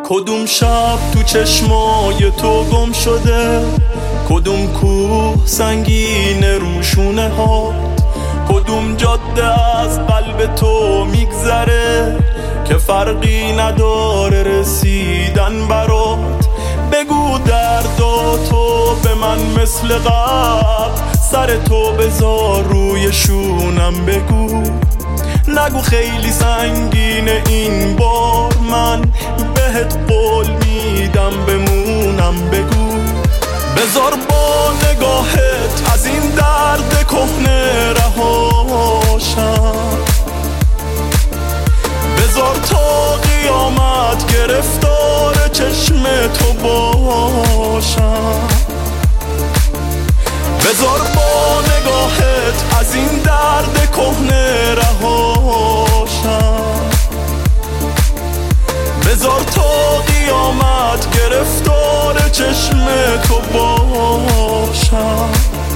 کدوم شب تو چشمای تو گم شده، کدوم کوه سنگین روشونه ها، کدوم جاده از قلب تو میگذره که فرقی نداره رسیدن برات. بگو درداتو به من مثل قبل، سر تو بذار روی شونم بگو. نگو خیلی سنگینه این بار، من بهت قول میدم بمونم بگو. بذار با نگاهت از این درد کهنه رهاشم، بذار تا قیامت گرفتار چشم تو باشم. بذار با نگاهت از این درد کهنه رهاشم، بذار تا قیامت گرفتار چشم تو باشم.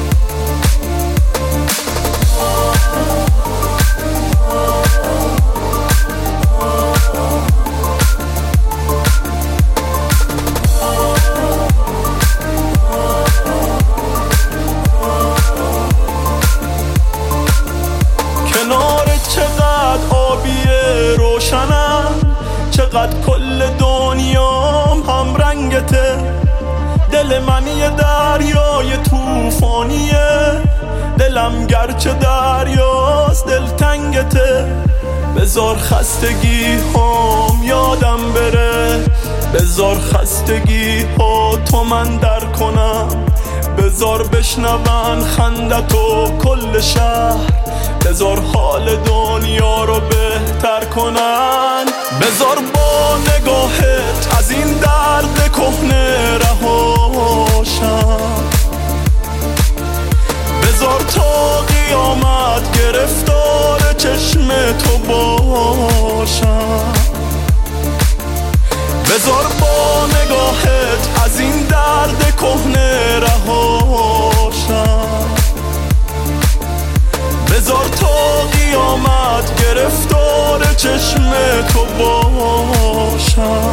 چقدر آبیه روشنم، چقدر کل دنیام هم رنگته. دل من یه دریای توفانیه، دلم گرچه دریاست دلتنگته. بذار خستگی هم یادم بره، بذار خستگی ها تو من در کنم. بذار بشنون خندتو کل شهر، بذار حال دنیا رو بهتر کنن. بذار با نگاهت از این درد کهنه رهاشم، بذار تا قیامت گرفتار چشم تو باشم. بذار با نگاهت از این درد کهنه رهاشم، بذار تا قیامت گرفتار چشم تو باشم.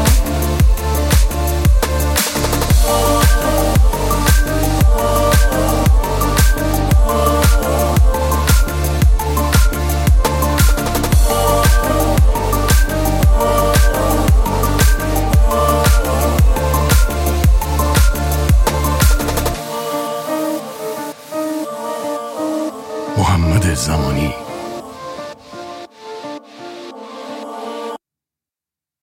محمد زمانی.